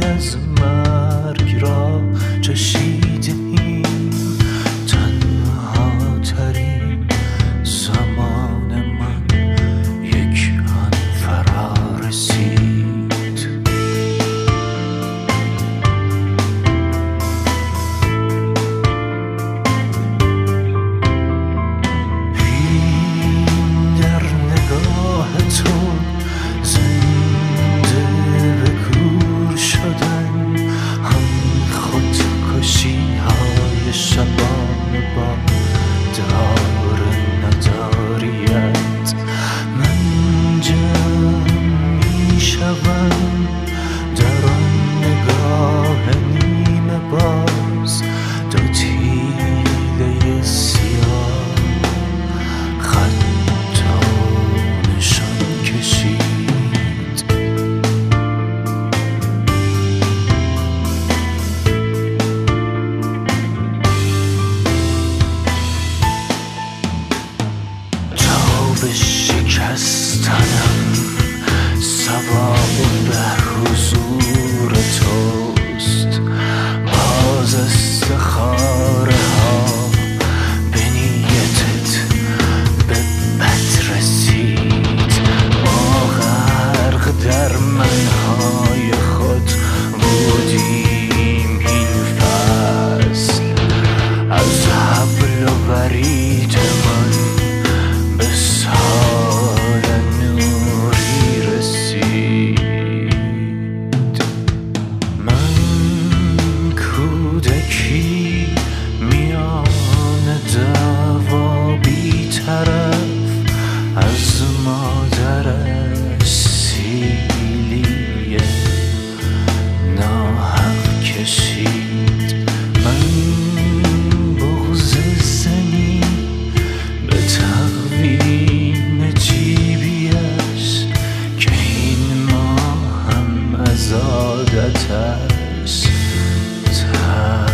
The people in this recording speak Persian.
امید از مرگ را چشیدیم، تنها ترین زمان من یک آن فرا رسید. این در نگاه تو زنده به گور شدن، هم خودکشی های شبانه با دار نداریت. من جمع می شوم در آن نگاه نیمه باز، دو تیله سیاه خط و نشان کشید. تا به شکستنم سبب به حضور توست، باز استخاره ها به نیتت به بد رسید. ما غرق در منهای خود بودیم این فصل، از حبل و ورید من به سال نوری رسید. من کودکی میان دعوا بی طرف از مادرش سیلی ناحق کشید. من بغض زنی به تقویم جیبیش که این ما هم از عادتش